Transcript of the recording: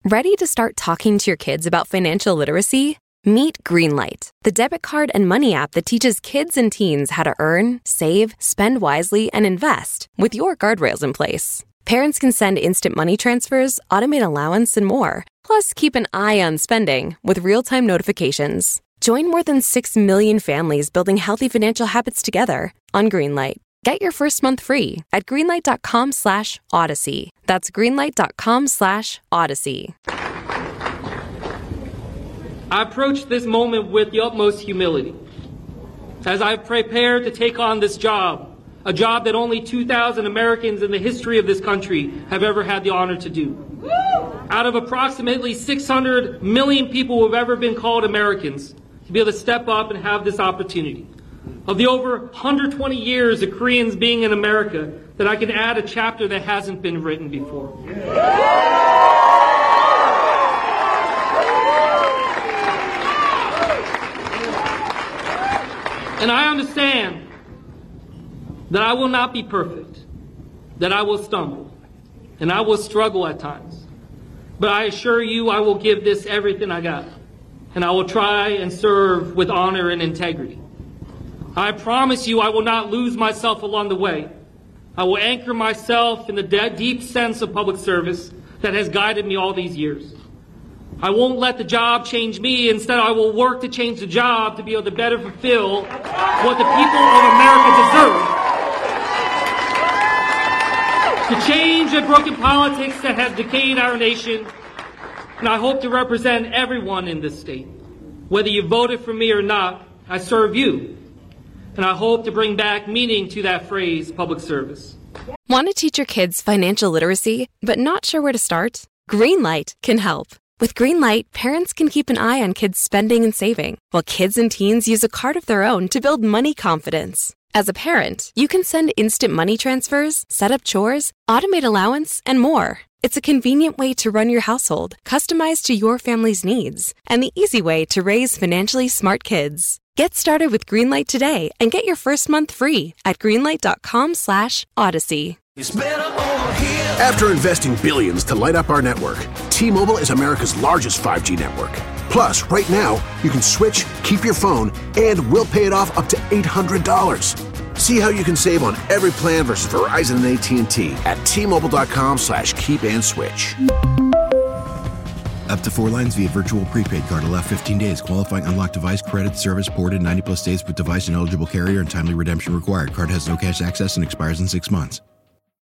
Ready to start talking to your kids about financial literacy? Meet Greenlight, the debit card and money app that teaches kids and teens how to earn, save, spend wisely, and invest with your guardrails in place. Parents can send instant money transfers, automate allowance, and more. Plus, keep an eye on spending with real-time notifications. Join more than 6 million families building healthy financial habits together on Greenlight. Get your first month free at greenlight.com/Odyssey. That's greenlight.com/Odyssey. I approach this moment with the utmost humility as I prepare to take on this job, a job that only 2,000 Americans in the history of this country have ever had the honor to do. Out of approximately 600 million people who have ever been called Americans, to be able to step up and have this opportunity. Of the over 120 years of Koreans being in America, that I can add a chapter that hasn't been written before. And I understand that I will not be perfect, that I will stumble, and I will struggle at times. But I assure you I will give this everything I got, and I will try and serve with honor and integrity. I promise you I will not lose myself along the way. I will anchor myself in the deep sense of public service that has guided me all these years. I won't let the job change me. Instead, I will work to change the job to be able to better fulfill what the people of America deserve. To change the broken politics that has decayed our nation. And I hope to represent everyone in this state. Whether you voted for me or not, I serve you. And I hope to bring back meaning to that phrase, public service. Want to teach your kids financial literacy, but not sure where to start? Greenlight can help. With Greenlight, parents can keep an eye on kids' spending and saving, while kids and teens use a card of their own to build money confidence. As a parent, you can send instant money transfers, set up chores, automate allowance, and more. It's a convenient way to run your household, customized to your family's needs, and the easy way to raise financially smart kids. Get started with Greenlight today and get your first month free at greenlight.com/Odyssey. After investing billions to light up our network, T-Mobile is America's largest 5G network. Plus, right now, you can switch, keep your phone, and we'll pay it off up to $800. See how you can save on every plan versus Verizon and AT&T at T-Mobile.com/keep-and-switch. Up to 4 lines via virtual prepaid card. Allow 15 days. Qualifying unlocked device credit service ported 90+ days with device and eligible carrier and timely redemption required. Card has no cash access and expires in 6 months.